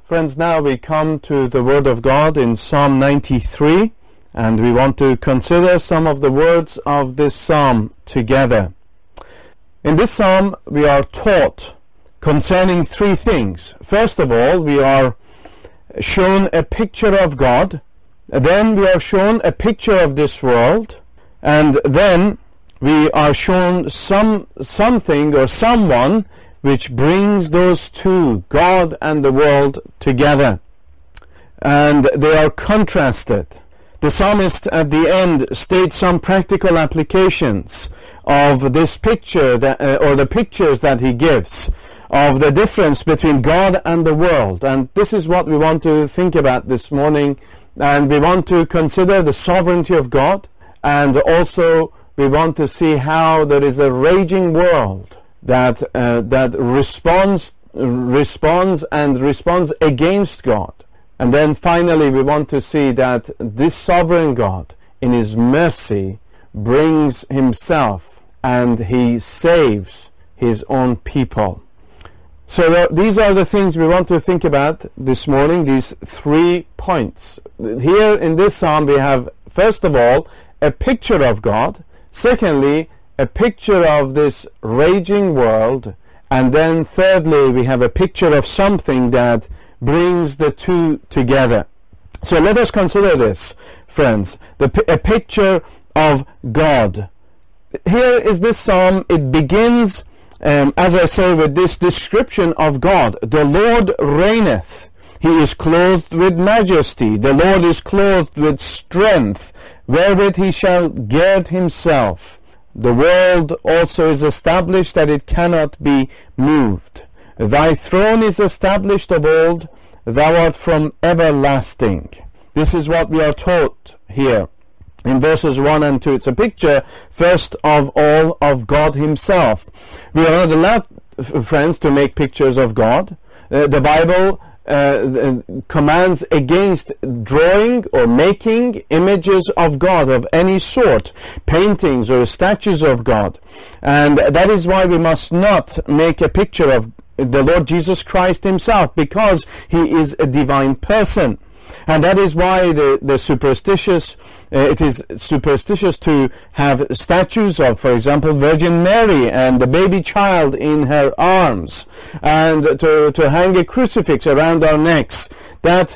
Friends, now we come to the Word of God in Psalm 93, and we want to consider some of the words of this psalm together. In this psalm we are taught concerning three things. First of all, we are shown a picture of God, then we are shown a picture of this world, and then we are shown something or someone which brings those two, God and the world, together. And they are contrasted. The psalmist at the end states some practical applications of this picture, or the pictures that he gives, of the difference between God and the world. And this is what we want to think about this morning. And we want to consider the sovereignty of God, and also we want to see how there is a raging world that responds against God. And then finally we want to see that this sovereign God in his mercy brings himself and he saves his own people. So these are the things we want to think about this morning, these 3 points. Here in this psalm we have, first of all, a picture of God. Secondly, a picture of this raging world. And then thirdly, we have a picture of something that brings the two together. So let us consider this, friends. A picture of God. Here is this psalm. It begins, as I say, with this description of God. The Lord reigneth. He is clothed with majesty. The Lord is clothed with strength, wherewith he shall gird himself. The world also is established that it cannot be moved. Thy throne is established of old, thou art from everlasting. This is what we are taught here in verses 1 and 2. It's a picture, first of all, of God himself. We are not allowed, friends, to make pictures of God. The Bible commands against drawing or making images of God of any sort, paintings or statues of God. And that is why we must not make a picture of the Lord Jesus Christ himself, because he is a divine person. And that is why the superstitious, it is superstitious to have statues of, for example, Virgin Mary and the baby child in her arms, and to hang a crucifix around our necks. That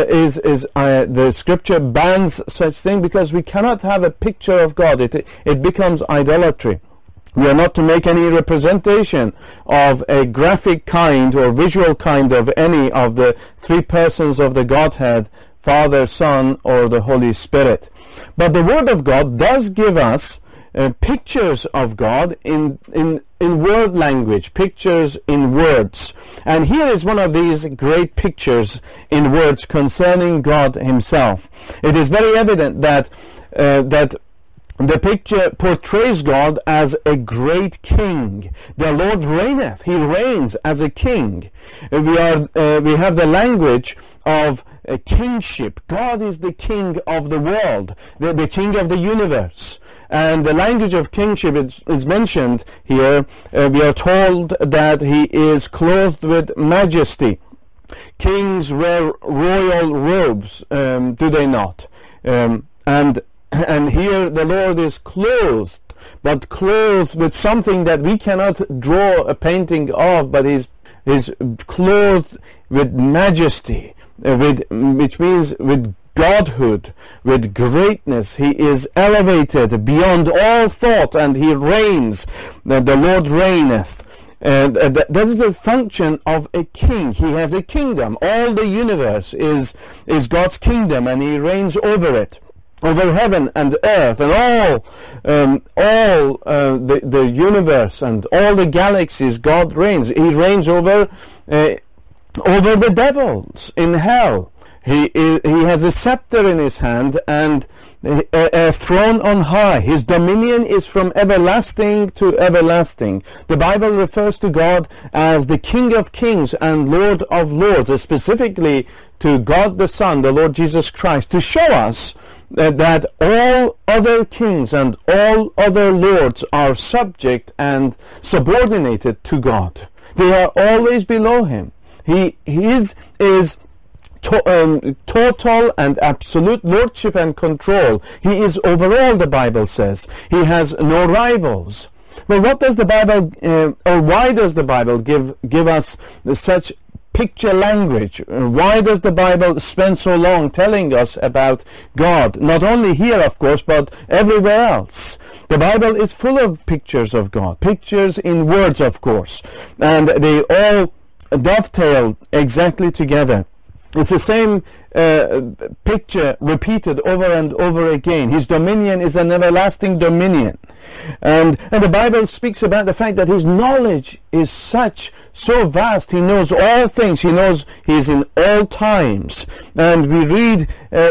the scripture bans such thing, because we cannot have a picture of God. It becomes idolatry. We are not to make any representation of a graphic kind or visual kind of any of the 3 persons of the Godhead, Father, Son, or the Holy Spirit. But the Word of God does give us pictures of God in word language, pictures in words. And here is one of these great pictures in words concerning God himself. It is very evident that the picture portrays God as a great king. The Lord reigneth. He reigns as a king. We have the language of kingship. God is the king of the world, the king of the universe. And the language of kingship is mentioned here. We are told that he is clothed with majesty. Kings wear royal robes, do they not? And here the Lord is clothed, but clothed with something that we cannot draw a painting of, but is clothed with majesty, which means with godhood, with greatness. He is elevated beyond all thought, and he reigns. The Lord reigneth. And that is the function of a king. He has a kingdom. All the universe is God's kingdom, and he reigns over it, over heaven and earth, and all the universe and all the galaxies. God reigns. He reigns over the devils in hell. He has a scepter in his hand and a throne on high. His dominion is from everlasting to everlasting. The Bible refers to God as the King of Kings and Lord of Lords, specifically to God the Son, the Lord Jesus Christ, to show us that all other kings and all other lords are subject and subordinated to God. They are always below him. His is total and absolute lordship and control. He is over all, the Bible says. He has no rivals. Well, what does the Bible, or why does the Bible give us such picture language? Why does the Bible spend so long telling us about God? Not only here, of course, but everywhere else. The Bible is full of pictures of God, pictures in words, of course, and they all dovetail exactly together. It's the same picture repeated over and over again. His dominion is an everlasting dominion. And the Bible speaks about the fact that his knowledge is so vast. He knows all things. He knows he is in all times. And we read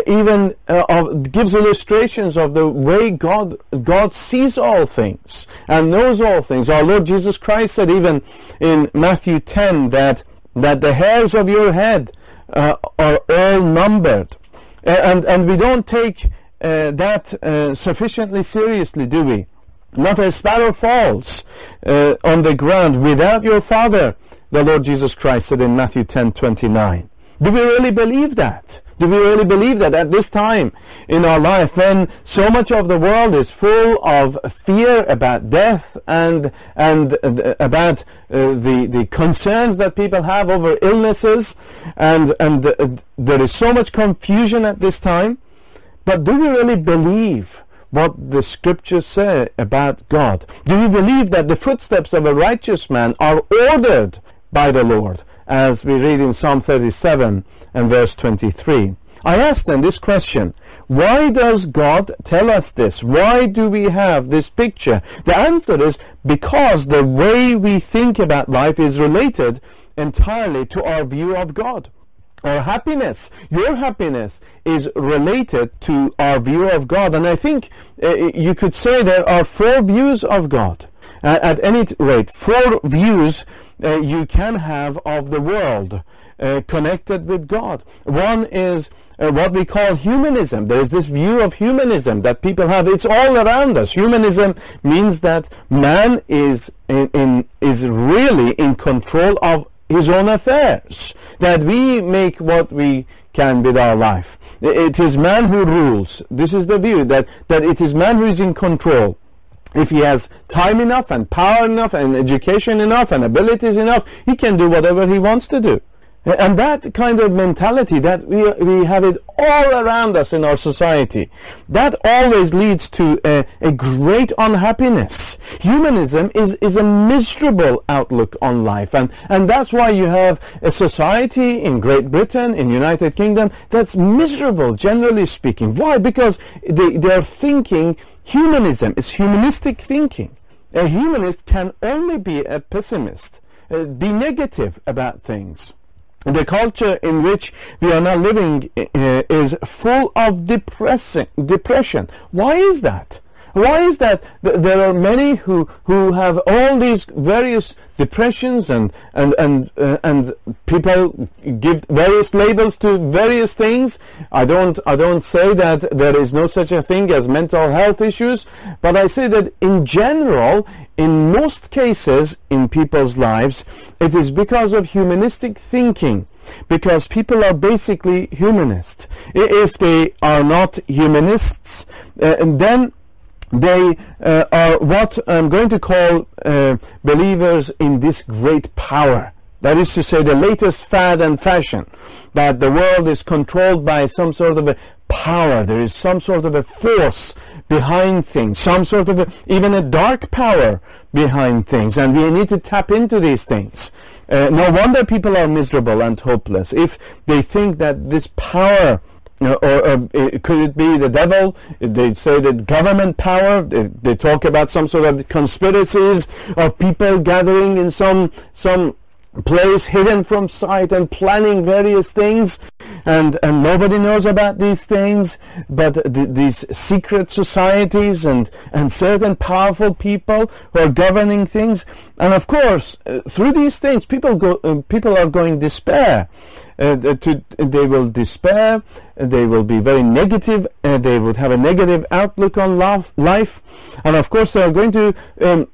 gives illustrations of the way God sees all things and knows all things. Our Lord Jesus Christ said even in Matthew 10 that the hairs of your head are all numbered. And we don't take that sufficiently seriously, do we? Not a sparrow falls on the ground without your Father, the Lord Jesus Christ said in Matthew 10:29. Do we really believe that? Do we really believe that at this time in our life, when so much of the world is full of fear about death and about the concerns that people have over illnesses, and there is so much confusion at this time? But do we really believe what the scriptures say about God? Do we believe that the footsteps of a righteous man are ordered by the Lord, as we read in Psalm 37 and verse 23? I ask then this question: why does God tell us this? Why do we have this picture? The answer is because the way we think about life is related entirely to our view of God. Our happiness, your happiness, is related to our view of God. And I think you could say there are four views of God. At any rate, four views you can have of the world connected with God. One is what we call humanism. There is this view of humanism that people have. It's all around us. Humanism means that man is really in control of his own affairs, that we make what we can with our life. It is man who rules. This is the view, that it is man who is in control. If he has time enough and power enough and education enough and abilities enough, he can do whatever he wants to do. And that kind of mentality, that we have it all around us in our society, that always leads to a great unhappiness. Humanism is a miserable outlook on life, and that's why you have a society in Great Britain, in United Kingdom, that's miserable, generally speaking. Why? Because they're thinking humanism is humanistic thinking. A humanist can only be a pessimist, be negative about things. The culture in which we are now living is full of depression. Why is that? Why is that? There are many who have all these various depressions, and people give various labels to various things. I don't say that there is no such a thing as mental health issues, but I say that in general, in most cases in people's lives, it is because of humanistic thinking. Because people are basically humanists. If they are not humanists, then they are what I'm going to call believers in this great power. That is to say, the latest fad and fashion, that the world is controlled by some sort of a power. There is some sort of a force behind things, some sort of even a dark power behind things, and we need to tap into these things. No wonder people are miserable and hopeless if they think that this power, could it be the devil? They say that government power. They talk about some sort of conspiracies of people gathering in some place hidden from sight and planning various things, and nobody knows about these things but these secret societies and certain powerful people who are governing things. And of course, through these things, people are going despair. They will despair. They will be very negative. They would have a negative outlook on life, and of course they are going to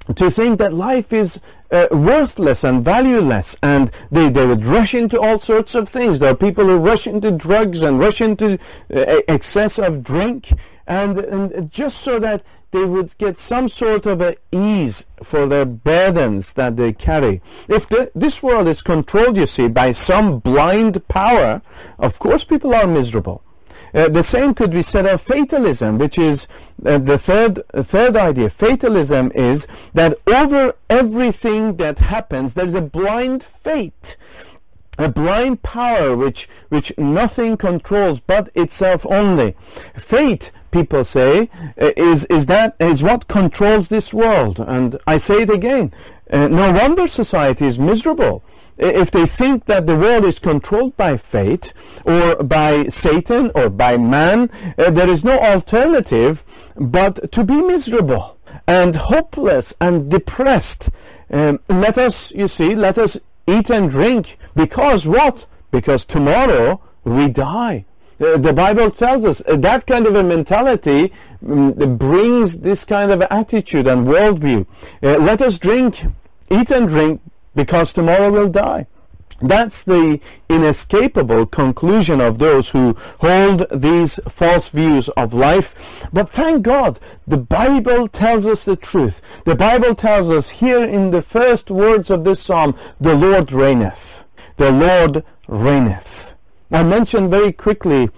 to think that life is worthless and valueless, and they would rush into all sorts of things. There are people who rush into drugs and rush into excess of drink, and just so that they would get some sort of a ease for their burdens that they carry. If this world is controlled, you see, by some blind power, of course people are miserable. The same could be said of fatalism, which is the third idea. Fatalism is that over everything that happens there is a blind fate, a blind power which nothing controls but itself only. Fate, people say, is what controls this world. And I say it again, no wonder society is miserable. If they think that the world is controlled by fate or by Satan or by man, there is no alternative but to be miserable and hopeless and depressed. Let us eat and drink, because what? Because tomorrow we die. The Bible tells us that kind of a mentality brings this kind of attitude and worldview. Let us eat and drink, because tomorrow we'll die. That's the inescapable conclusion of those who hold these false views of life. But thank God, the Bible tells us the truth. The Bible tells us here in the first words of this psalm, the Lord reigneth. The Lord reigneth. I mentioned very quickly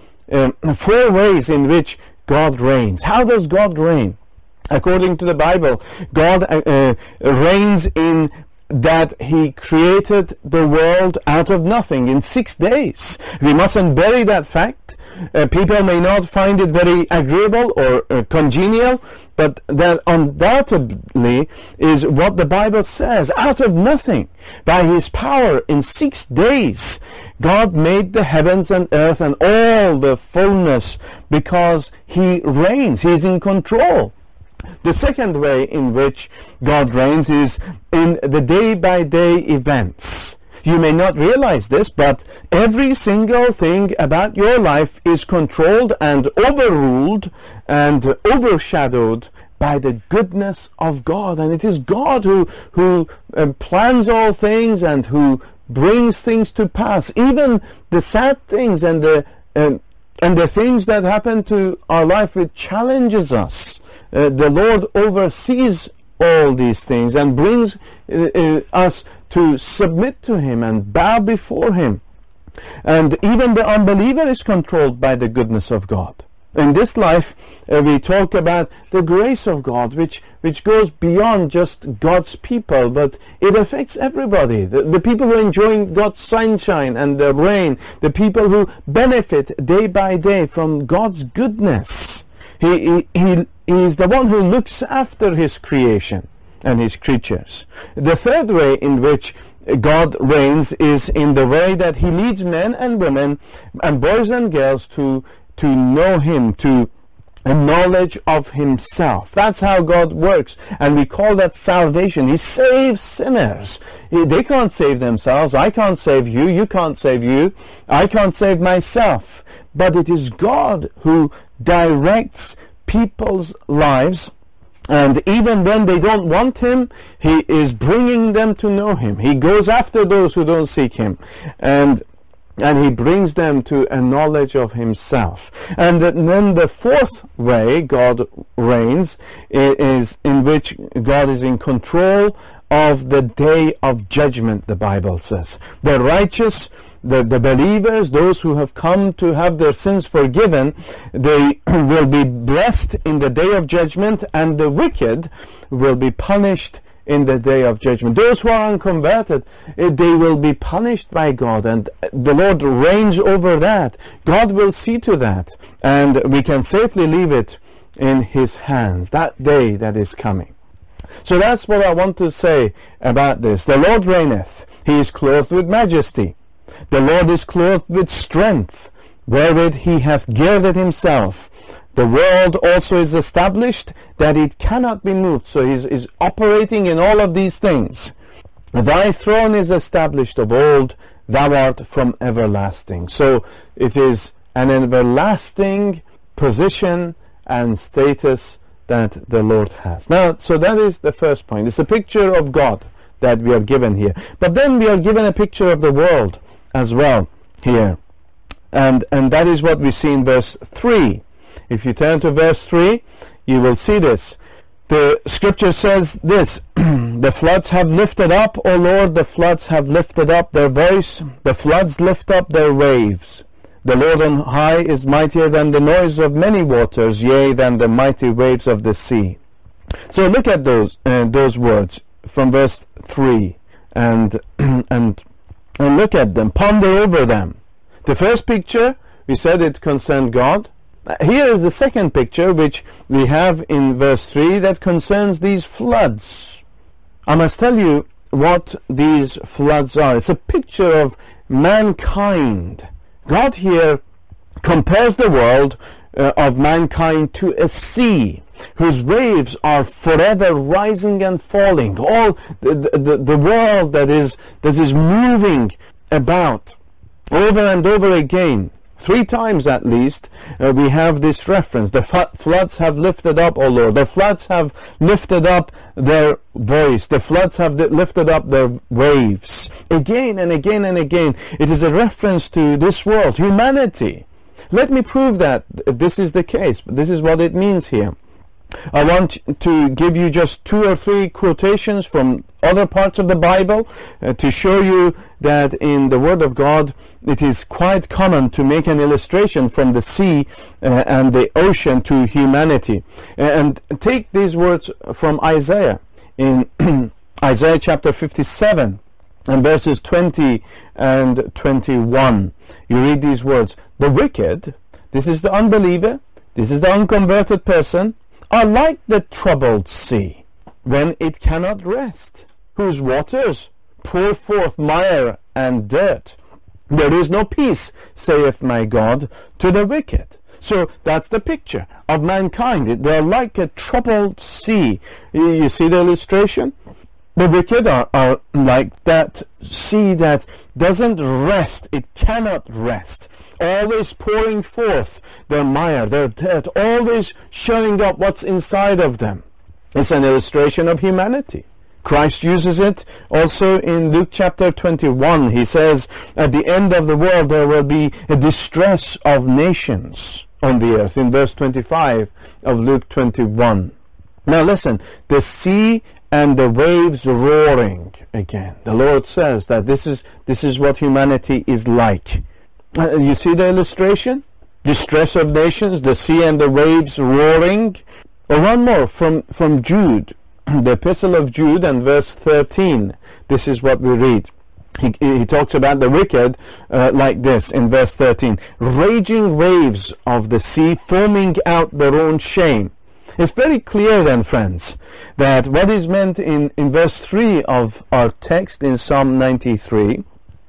4 ways in which God reigns. How does God reign? According to the Bible, God reigns in that He created the world out of nothing in 6 days. We mustn't bury that fact. People may not find it very agreeable or congenial, but that undoubtedly is what the Bible says. Out of nothing, by His power, in 6 days, God made the heavens and earth and all the fullness, because He reigns. He is in control. The second way in which God reigns is in the day-by-day events. You may not realize this, but every single thing about your life is controlled and overruled and overshadowed by the goodness of God. And it is God who plans all things and who brings things to pass. Even the sad things and the things that happen to our life which challenges us. The Lord oversees all these things and brings us to submit to Him and bow before Him. And even the unbeliever is controlled by the goodness of God. In this life, we talk about the grace of God, which goes beyond just God's people, but it affects everybody. The people who are enjoying God's sunshine and the rain, the people who benefit day by day from God's goodness. He is the one who looks after His creation and His creatures. The third way in which God reigns is in the way that He leads men and women and boys and girls to know Him, to a knowledge of Himself. That's how God works, and we call that salvation. He saves sinners. They can't save themselves. I can't save you. You can't save you. I can't save myself. But it is God who directs people's lives, and even when they don't want Him, He is bringing them to know Him. He goes after those who don't seek Him, and He brings them to a knowledge of Himself. And then the fourth way God reigns is in which God is in control of the day of judgment, the Bible says. The righteous, the believers, those who have come to have their sins forgiven, they will be blessed in the day of judgment, and the wicked will be punished in the day of judgment. Those who are unconverted, they will be punished by God, and the Lord reigns over that. God will see to that, and we can safely leave it in His hands, that day that is coming. So that's what I want to say about this. The Lord reigneth. He is clothed with majesty. The Lord is clothed with strength, wherewith He hath girded Himself. The world also is established, that it cannot be moved. So He is operating in all of these things. Thy throne is established of old, thou art from everlasting. So it is an everlasting position and status that the Lord has. Now, so that is the first point. It's a picture of God that we are given here. But then we are given a picture of the world as well here. And that is what we see in verse 3. If you turn to verse 3, you will see this. The scripture says this, the floods have lifted up, O Lord, the floods have lifted up their voice, the floods lift up their waves. The Lord on high is mightier than the noise of many waters, yea, than the mighty waves of the sea. So look at those words from verse 3 and look at them, ponder over them. The first picture, we said it concerned God. Here is the second picture which we have in verse 3 that concerns these floods. I must tell you what these floods are. It's a picture of mankind. God here compares the world of mankind to a sea whose waves are forever rising and falling. All the world that is moving about over and over again. 3 times at least we have this reference. The floods have lifted up, O Lord. The floods have lifted up their voice. The floods have lifted up their waves. Again and again and again. It is a reference to this world, humanity. Let me prove that this is the case. This is what it means here. I want to give you just 2 or 3 quotations from other parts of the Bible to show you that in the Word of God it is quite common to make an illustration from the sea and the ocean to humanity. And take these words from Isaiah in Isaiah chapter 57 and verses 20 and 21. You read these words, the wicked, this is the unbeliever, this is the unconverted person, are like the troubled sea, when it cannot rest, whose waters pour forth mire and dirt. There is no peace, saith my God, to the wicked. So that's the picture of mankind. They are like a troubled sea. You see the illustration? The wicked are like that sea that doesn't rest. It cannot rest. Always pouring forth their mire, their dirt, always showing up what's inside of them. It's an illustration of humanity. Christ uses it also in Luke chapter 21. He says, at the end of the world there will be a distress of nations on the earth, in verse 25 of Luke 21. Now listen, the sea and the waves roaring again. The Lord says that this is what humanity is like. You see the illustration? Distress of nations, the sea and the waves roaring. Or one more from Jude, the epistle of Jude and verse 13. This is what we read. He talks about the wicked like this in verse 13. Raging waves of the sea foaming out their own shame. It's very clear then, friends, that what is meant in verse 3 of our text in Psalm 93,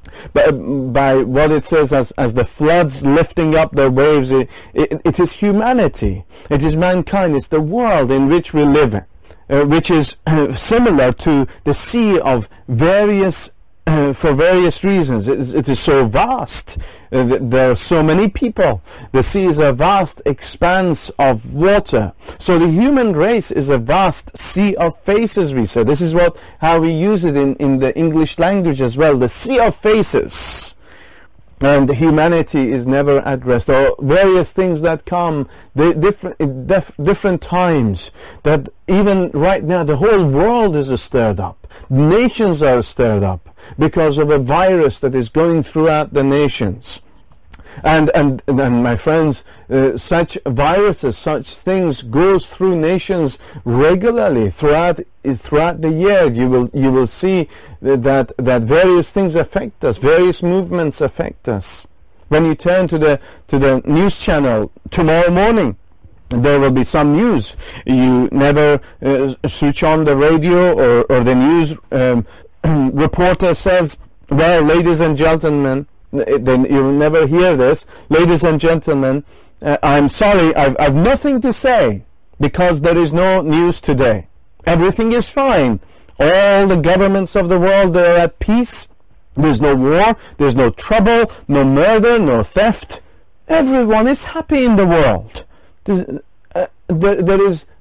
by what it says as the floods lifting up their waves, it is humanity, it is mankind, it's the world in which we live, which is similar to the sea of various for various reasons. It is so vast. There are so many people. The sea is a vast expanse of water. So the human race is a vast sea of faces, we say. This is how we use it in the English language as well. The sea of faces. And humanity is never at rest. There are various things that come different times. That even right now the whole world is stirred up. Nations are stirred up because of a virus that is going throughout the nations. And my friends, such viruses, such things goes through nations regularly throughout the year. You will see that various things affect us, various movements affect us. When you turn to the news channel tomorrow morning, there will be some news. You never switch on the radio or the news reporter says, well, ladies and gentlemen, then you'll never hear this. Ladies and gentlemen, I'm sorry, I've nothing to say because there is no news today. Everything is fine. All the governments of the world are at peace. There's no war, there's no trouble, no murder, no theft. Everyone is happy in the world. There is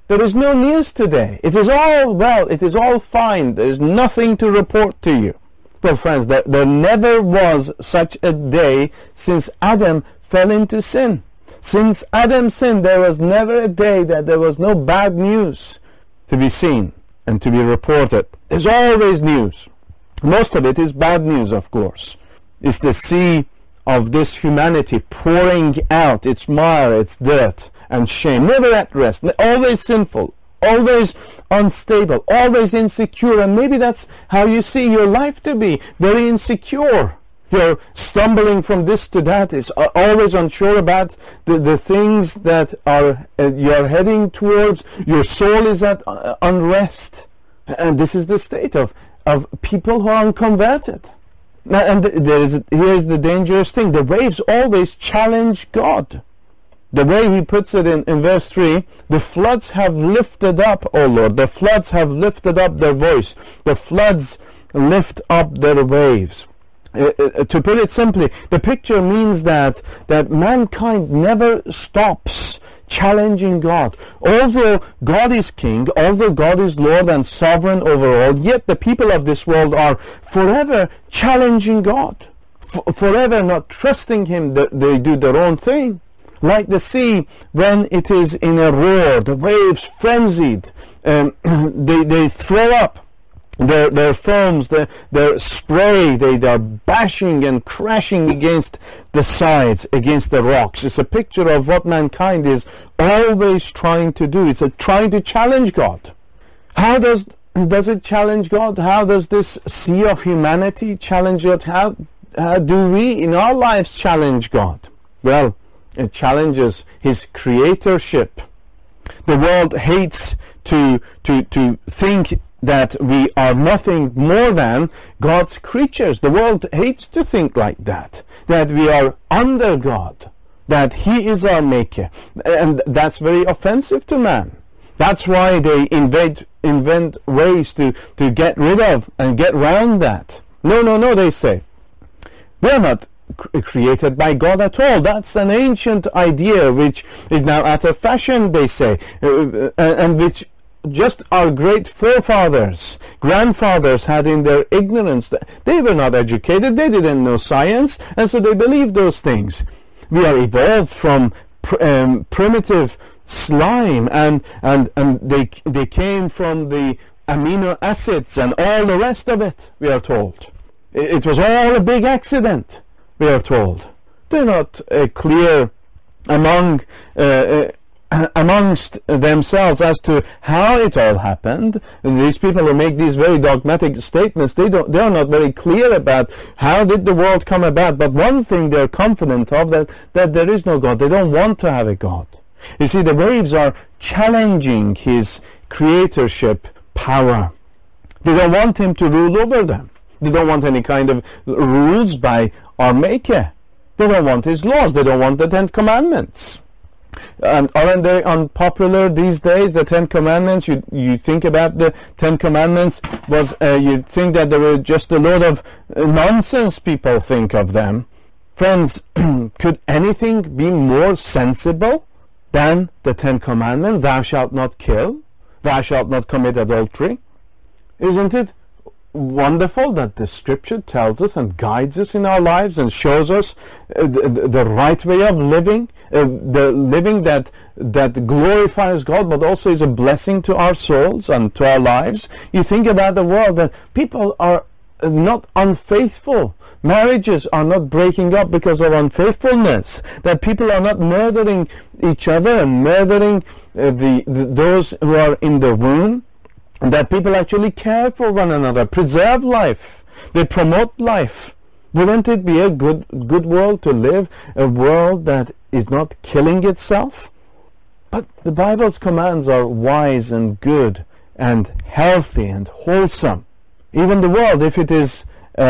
There is no news today. It is all well, it is all fine. There is nothing to report to you. Well, friends, there never was such a day since Adam fell into sin. Since Adam sinned, there was never a day that there was no bad news to be seen and to be reported. There's always news. Most of it is bad news, of course. It's the sea of this humanity pouring out its mire, its dirt and shame, never at rest, always sinful, always unstable, always insecure. And maybe that's how you see your life to be, very insecure. You're stumbling from this to that. It's always unsure about the things that are you're heading towards. Your soul is at unrest. And this is the state of people who are unconverted. And here's the dangerous thing. The waves always challenge God. The way he puts it in verse 3, the floods have lifted up, O Lord. The floods have lifted up their voice. The floods lift up their waves. To put it simply, the picture means that mankind never stops challenging God. Although God is king, although God is Lord and sovereign over all, yet the people of this world are forever challenging God, forever not trusting him. They do their own thing. Like the sea when it is in a roar, the waves frenzied, they throw up their foams, their spray, they are bashing and crashing against the sides, against the rocks. It's a picture of what mankind is always trying to do. It's trying to challenge God. How does it challenge God? How does this sea of humanity challenge God? How do we in our lives challenge God? Well, it challenges his creatorship. The world hates to think that we are nothing more than God's creatures. The world hates to think like that we are under God, that he is our maker. And that's very offensive to man. That's why they invent ways to get rid of and get round that. No, they say. We're not created by God at all. That's an ancient idea which is now out of fashion, they say, and which just our great forefathers, grandfathers had in their ignorance. They were not educated, they didn't know science, and so they believed those things. We are evolved from primitive slime, and they came from the amino acids and all the rest of it, we are told. It was all a big accident, we are told. They're not clear amongst themselves as to how it all happened. These people who make these very dogmatic statements, they are not very clear about how did the world come about. But one thing they're confident of, that there is no God. They don't want to have a God. You see, the waves are challenging his creatorship power. They don't want him to rule over them. They don't want any kind of rules by our maker. They don't want his laws. They don't want the Ten Commandments. And aren't they unpopular these days, the Ten Commandments? You think about the Ten Commandments, you'd think that they were just a load of nonsense, people think of them. Friends, could anything be more sensible than the Ten Commandments? Thou shalt not kill, thou shalt not commit adultery. Isn't it wonderful that the Scripture tells us and guides us in our lives and shows us the right way of living, the living that glorifies God, but also is a blessing to our souls and to our lives? You think about the world, that people are not unfaithful. Marriages are not breaking up because of unfaithfulness. That people are not murdering each other and murdering those who are in the womb. That people actually care for one another, preserve life, they promote life. Wouldn't it be a good world to live, a world that is not killing itself? But the Bible's commands are wise and good and healthy and wholesome. Even the world, if it is,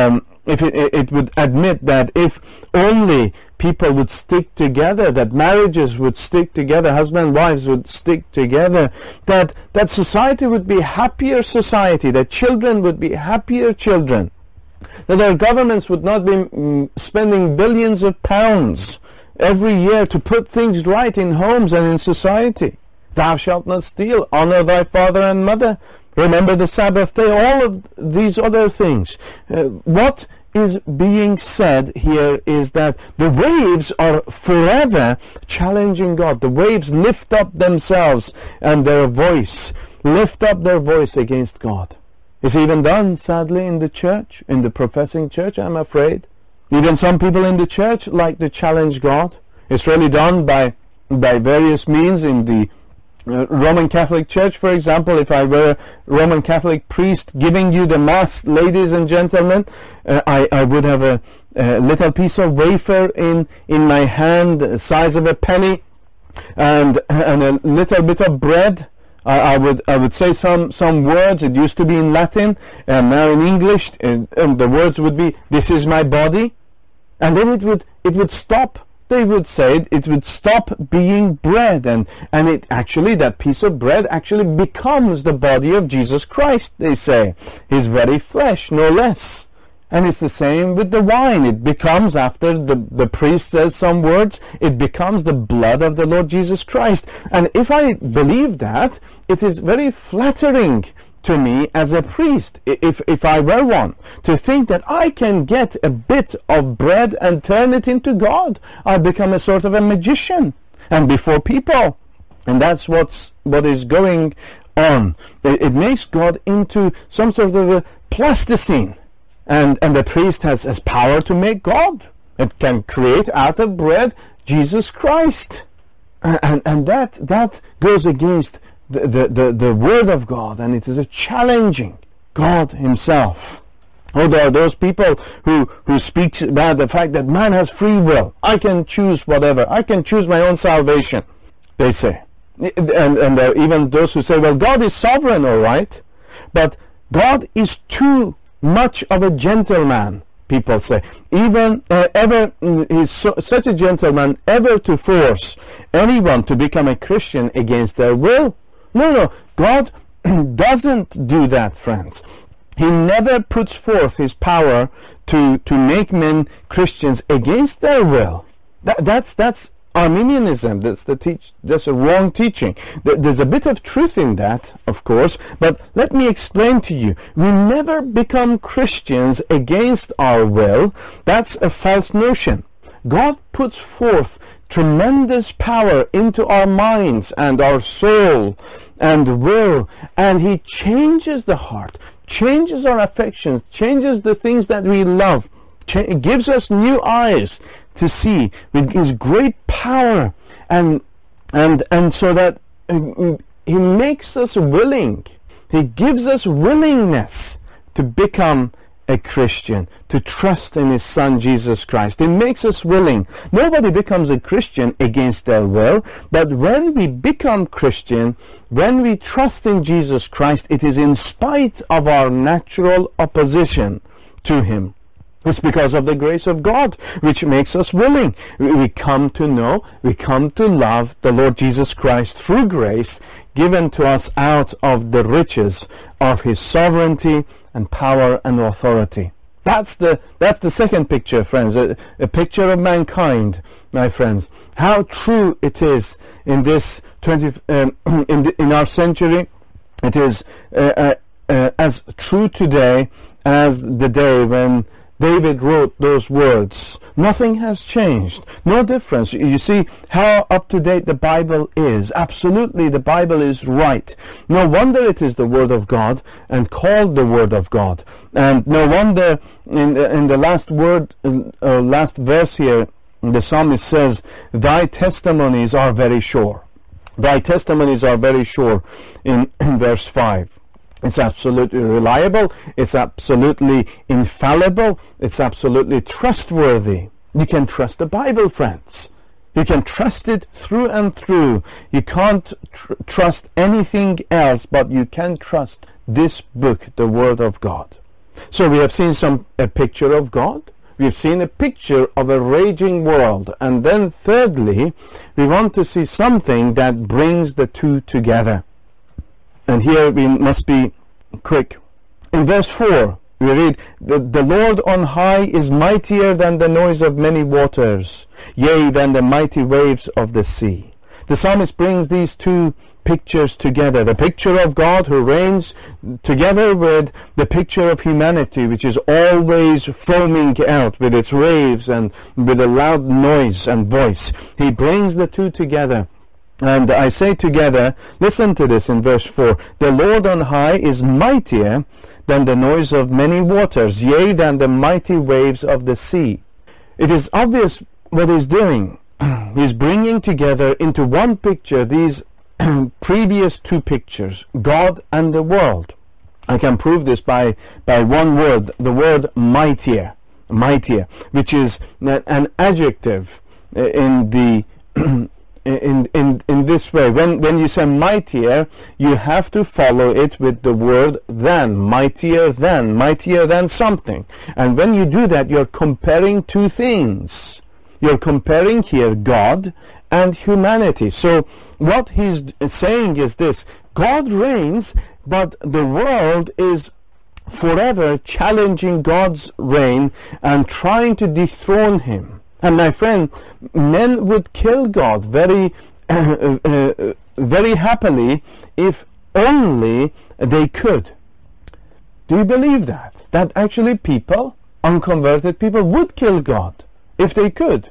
it would admit that if only people would stick together, that marriages would stick together, husband and wives would stick together, that society would be a happier society, that children would be happier children, that our governments would not be spending billions of pounds every year to put things right in homes and in society. Thou shalt not steal. Honor thy father and mother. Remember the Sabbath day. All of these other things. What is being said here is that the waves are forever challenging God. The waves lift up themselves and their voice, lift up their voice against God. It's even done, sadly, in the church, in the professing church, I'm afraid. Even some people in the church like to challenge God. It's really done by various means in the Roman Catholic Church, for example. If I were a Roman Catholic priest giving you the Mass, ladies and gentlemen, I would have a little piece of wafer in my hand, the size of a penny, and a little bit of bread. I would say some words. It used to be in Latin, and now in English, and the words would be, "This is my body," and then it would stop. They would say it would stop being bread, and it actually, that piece of bread actually becomes the body of Jesus Christ, they say, his very flesh, no less. And it's the same with the wine. It becomes, after the priest says some words, it becomes the blood of the Lord Jesus Christ. And if I believe that, it is very flattering to me as a priest, if I were one, to think that I can get a bit of bread and turn it into God. I become a sort of a magician, and before people. And that's what is going on. It makes God into some sort of a plasticine. And the priest has power to make God. It can create out of bread Jesus Christ. And that goes against the Word of God, and it is a challenging God himself. Oh, there are those people who speak about the fact that man has free will. I can choose whatever. I can choose my own salvation, they say. And there are even those who say, well, God is sovereign, all right, but God is too much of a gentleman, people say. Even he's such a gentleman ever to force anyone to become a Christian against their will. No, God doesn't do that, friends. He never puts forth his power to make men Christians against their will. That's Arminianism. That's a wrong teaching. There's a bit of truth in that, of course, but let me explain to you. We never become Christians against our will. That's a false notion. God puts forth tremendous power into our minds and our soul and will, and he changes the heart, changes our affections, changes the things that we love, gives us new eyes to see with his great power, and so that he makes us willing. He gives us willingness to become a Christian, to trust in his Son Jesus Christ. It makes us willing. Nobody becomes a Christian against their will, but when we become Christian, when we trust in Jesus Christ, it is in spite of our natural opposition to him. It's because of the grace of God which makes us willing. We come to know, we come to love the Lord Jesus Christ through grace given to us out of the riches of his sovereignty and power and authority. That's the second picture, friends, a picture of mankind, my friends. How true it is in this in our century. It is as true today as the day when David wrote those words. Nothing has changed. No difference. You see how up-to-date the Bible is. Absolutely, the Bible is right. No wonder it is the Word of God and called the Word of God. And no wonder in the last verse here, the psalmist says, thy testimonies are very sure. Thy testimonies are very sure in verse 5. It's absolutely reliable, it's absolutely infallible, it's absolutely trustworthy. You can trust the Bible, friends. You can trust it through and through. You can't trust anything else, but you can trust this book, the Word of God. So we have seen a picture of God. We've seen a picture of a raging world. And then thirdly, we want to see something that brings the two together. And here we must be quick. In verse 4, we read, the Lord on high is mightier than the noise of many waters, yea, than the mighty waves of the sea. the psalmist brings these two pictures together. The picture of God who reigns together with the picture of humanity, which is always foaming out with its waves and with a loud noise and voice. He brings the two together. And I say together, listen to this in verse 4. The Lord on high is mightier than the noise of many waters, yea, than the mighty waves of the sea. It is obvious what he's doing. He's bringing together into one picture these previous two pictures, God and the world. I can prove this by one word, the word mightier, which is an adjective in the in this way. When you say mightier, you have to follow it with the word than, mightier than something. And when you do that, you're comparing two things. You're comparing here God and humanity. So what he's saying is this: God reigns, but the world is forever challenging God's reign and trying to dethrone him. And my friend, men would kill God very happily if only they could. Do you believe that? That actually people, unconverted people, would kill God if they could.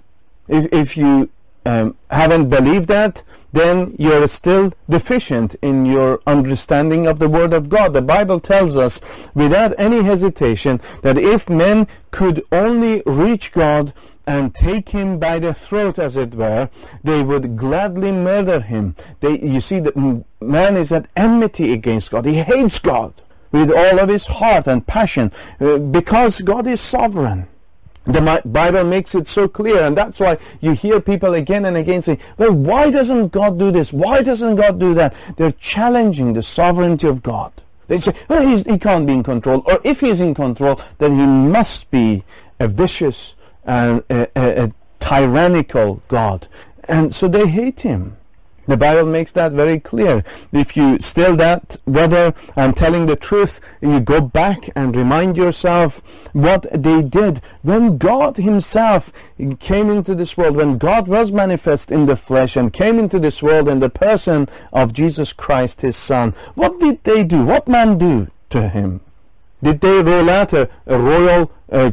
If you haven't believed that, then you're still deficient in your understanding of the Word of God. The Bible tells us without any hesitation that if men could only reach God and take him by the throat, as it were, they would gladly murder him. You see, the man is at enmity against God. He hates God with all of his heart and passion because God is sovereign. The Bible makes it so clear, and that's why you hear people again and again saying, well, why doesn't God do this? Why doesn't God do that? They're challenging the sovereignty of God. They say, well, he can't be in control, or if he's in control, then he must be a vicious and a tyrannical God. And so they hate him. The Bible makes that very clear. If you still that, whether I'm telling the truth, you go back and remind yourself what they did. When God himself came into this world, when God was manifest in the flesh and came into this world in the person of Jesus Christ, his Son, what did they do? What man do to him? Did they roll out a royal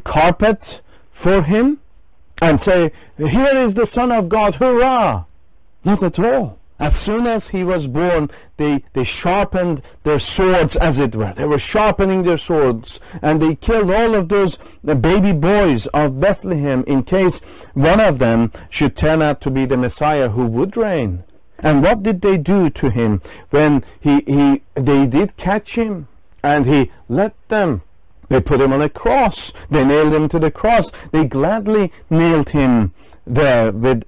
carpet for him and say, here is the Son of God, hurrah? Not at all. As soon as he was born, they sharpened their swords, as it were. They were sharpening their swords, and they killed all of those baby boys of Bethlehem in case one of them should turn out to be the Messiah who would reign. And what did they do to him when they did catch him and he let them? They put him on a cross. They nailed him to the cross. They gladly nailed him there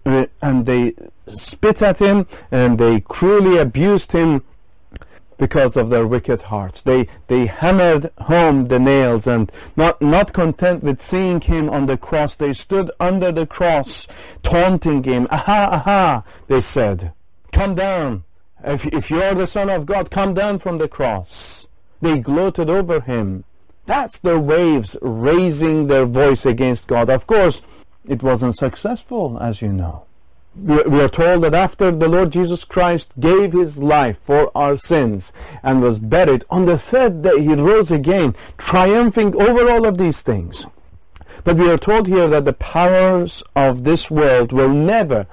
and they spit at him and they cruelly abused him because of their wicked hearts. They hammered home the nails, and not content with seeing him on the cross, they stood under the cross taunting him. Aha, aha, they said, come down. If you are the Son of God, come down from the cross. They gloated over him. That's the waves raising their voice against God. Of course, it wasn't successful, as you know. We are told that after the Lord Jesus Christ gave his life for our sins and was buried, on the third day he rose again, triumphing over all of these things. But we are told here that the powers of this world will never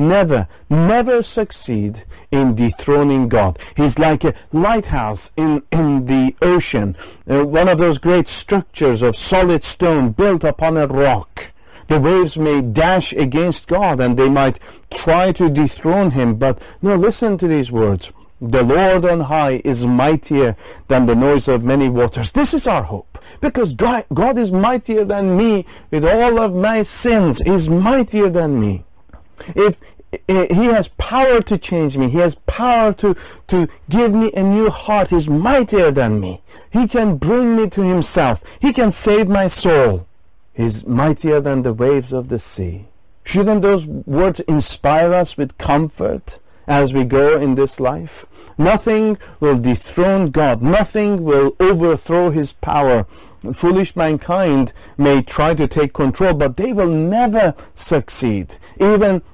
succeed in dethroning God. He's like a lighthouse in the ocean, one of those great structures of solid stone built upon a rock. The waves may dash against God and they might try to dethrone him, but no, listen to these words. The Lord on high is mightier than the noise of many waters. This is our hope, because God is mightier than me with all of my sins. He's mightier than me. If he has power to change me, he has power to give me a new heart. He's mightier than me. He can bring me to himself. He can save my soul. He's mightier than the waves of the sea. Shouldn't those words inspire us with comfort as we go in this life? Nothing will dethrone God. Nothing will overthrow his power. Foolish mankind may try to take control, but they will never succeed. Even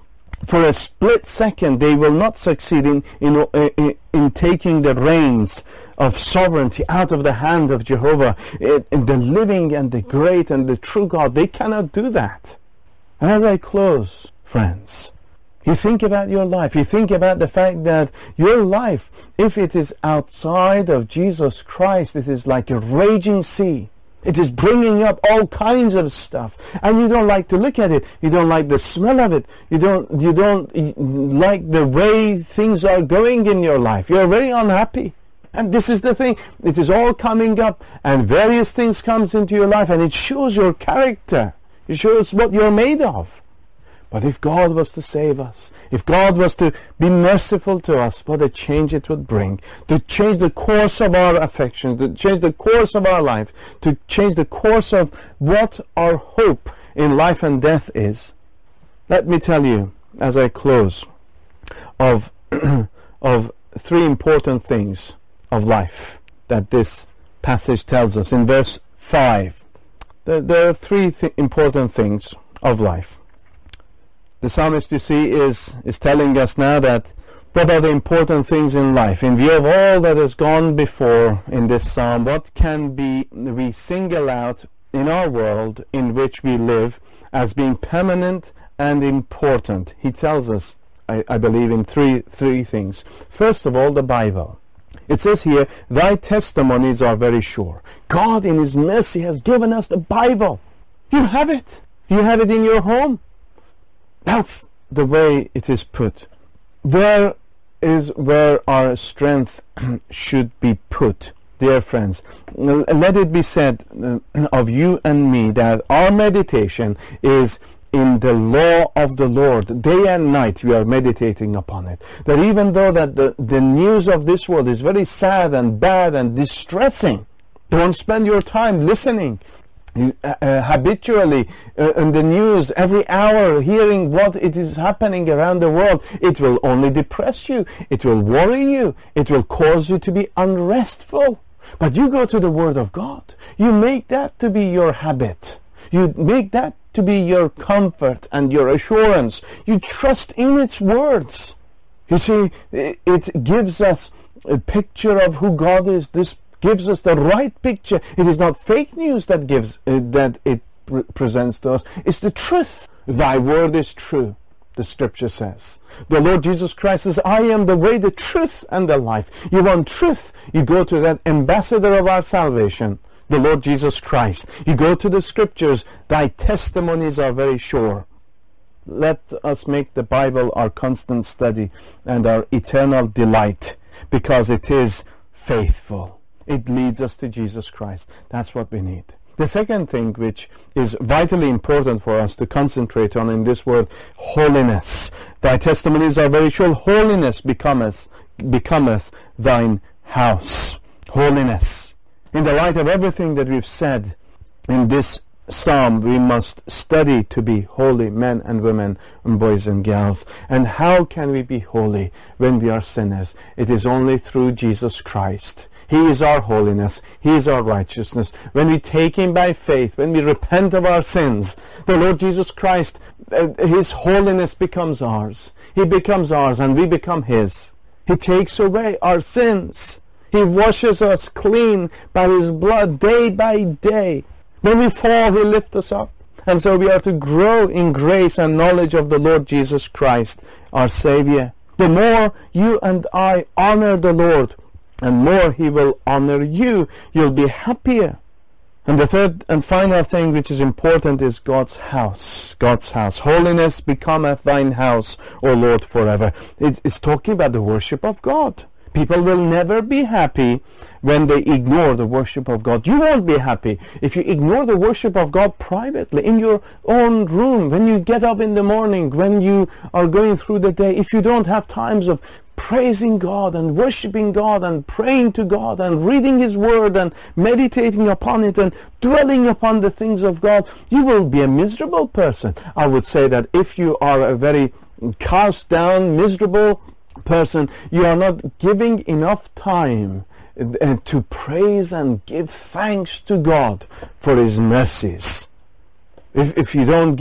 For a split second, they will not succeed in taking the reins of sovereignty out of the hand of Jehovah, the living and the great and the true God. They cannot do that. And as I close, friends, you think about your life. You think about the fact that your life, if it is outside of Jesus Christ, it is like a raging sea. It is bringing up all kinds of stuff, and you don't like to look at it. You don't like the smell of it. You don't like the way things are going in your life. You're very unhappy. And this is the thing. It is all coming up, and various things comes into your life, and it shows your character. It shows what you're made of. But if God was to save us, if God was to be merciful to us, what a change it would bring, to change the course of our affections, to change the course of our life, to change the course of what our hope in life and death is. Let me tell you, as I close, of three important things of life that this passage tells us. In verse 5, there are three important things of life. The psalmist, you see, is telling us now that what are the important things in life. In view of all that has gone before in this psalm, what can we single out in our world in which we live as being permanent and important? He tells us, I believe, in three things. First of all, the Bible. It says here, thy testimonies are very sure. God in His mercy has given us the Bible. You have it. You have it in your home. That's the way it is put. There is where our strength should be put, dear friends. Let it be said of you and me that our meditation is in the law of the Lord. Day and night we are meditating upon it. That even though that the news of this world is very sad and bad and distressing, don't spend your time listening habitually in the news every hour, hearing what it is happening around the world. It will only depress you. It will worry you. It will cause you to be unrestful. But you go to the Word of God. You make that to be your habit. You make that to be your comfort and your assurance. You trust in its words. You see, it gives us a picture of who God is. This gives us the right picture. It is not fake news that presents to us. It's the truth. Thy word is true, the Scripture says. The Lord Jesus Christ says, I am the way, the truth, and the life. You want truth? You go to that ambassador of our salvation, the Lord Jesus Christ. You go to the Scriptures. Thy testimonies are very sure. Let us make the Bible our constant study and our eternal delight, because it is faithful. It leads us to Jesus Christ. That's what we need. The second thing which is vitally important for us to concentrate on in this word, holiness. Thy testimonies are very sure. Holiness becometh thine house. Holiness. In the light of everything that we've said in this psalm, we must study to be holy men and women and boys and girls. And how can we be holy when we are sinners? It is only through Jesus Christ. He is our holiness. He is our righteousness. When we take Him by faith, when we repent of our sins, the Lord Jesus Christ, His holiness becomes ours. He becomes ours and we become His. He takes away our sins. He washes us clean by His blood day by day. When we fall, He lifts us up. And so we are to grow in grace and knowledge of the Lord Jesus Christ, our Savior. The more you and I honor the Lord, and more He will honor you. You'll be happier. And the third and final thing which is important is God's house. God's house. Holiness becometh thine house, O Lord, forever. It's talking about the worship of God. People will never be happy when they ignore the worship of God. You won't be happy if you ignore the worship of God privately, in your own room, when you get up in the morning, when you are going through the day. If you don't have times of praising God and worshiping God and praying to God and reading His Word and meditating upon it and dwelling upon the things of God, you will be a miserable person. I would say that if you are a very cast down, miserable person, you are not giving enough time to praise and give thanks to God for His mercies. If you don't give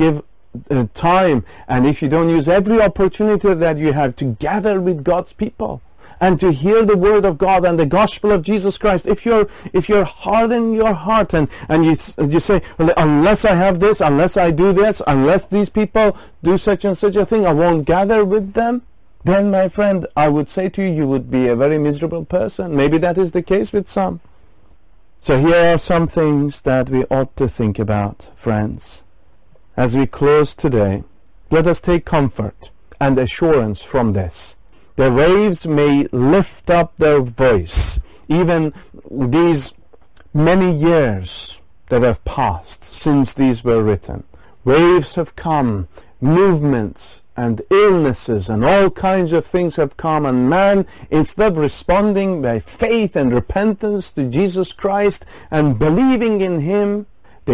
time, and if you don't use every opportunity that you have to gather with God's people and to hear the word of God and the gospel of Jesus Christ, if you're hardening your heart and you say, well, unless I have this, unless I do this, unless these people do such and such a thing, I won't gather with them, then, my friend, I would say to you, you would be a very miserable person. Maybe that is the case with some. So here are some things that we ought to think about, friends. As we close today, let us take comfort and assurance from this. The waves may lift up their voice, even these many years that have passed since these were written. Waves have come, movements and illnesses and all kinds of things have come, and man, instead of responding by faith and repentance to Jesus Christ and believing in Him,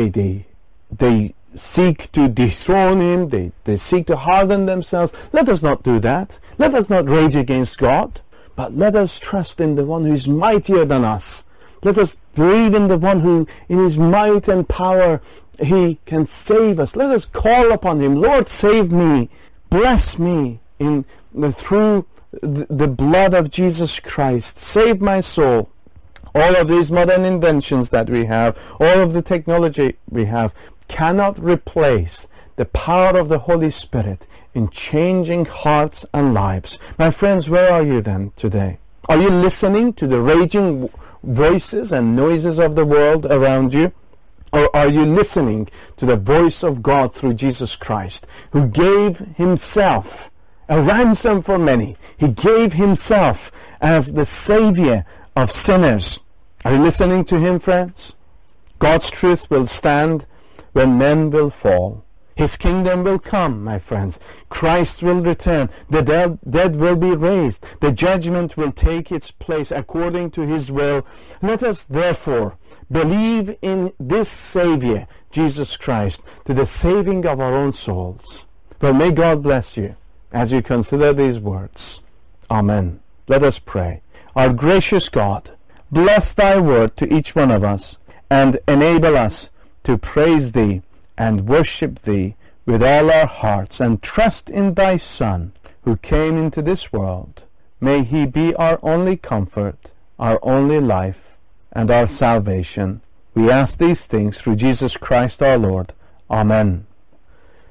they seek to dethrone Him, they seek to harden themselves. Let us not do that. Let us not rage against God, but let us trust in the one who is mightier than us. Let us believe in the one who, in His might and power, He can save us. Let us call upon Him. Lord, save me. Bless me through the blood of Jesus Christ. Save my soul. All of these modern inventions that we have, all of the technology we have, cannot replace the power of the Holy Spirit in changing hearts and lives. My friends, where are you then today? Are you listening to the raging voices and noises of the world around you? Or are you listening to the voice of God through Jesus Christ, who gave Himself a ransom for many? He gave Himself as the Savior of sinners. Are you listening to Him, friends? God's truth will stand when men will fall. His kingdom will come, my friends. Christ will return. The dead will be raised. The judgment will take its place according to His will. Let us therefore believe in this Savior, Jesus Christ, to the saving of our own souls. Well, may God bless you as you consider these words. Amen. Let us pray. Our gracious God, bless Thy word to each one of us and enable us to praise Thee and worship Thee with all our hearts and trust in Thy Son who came into this world. May He be our only comfort, our only life, and our salvation. We ask these things through Jesus Christ our Lord. Amen.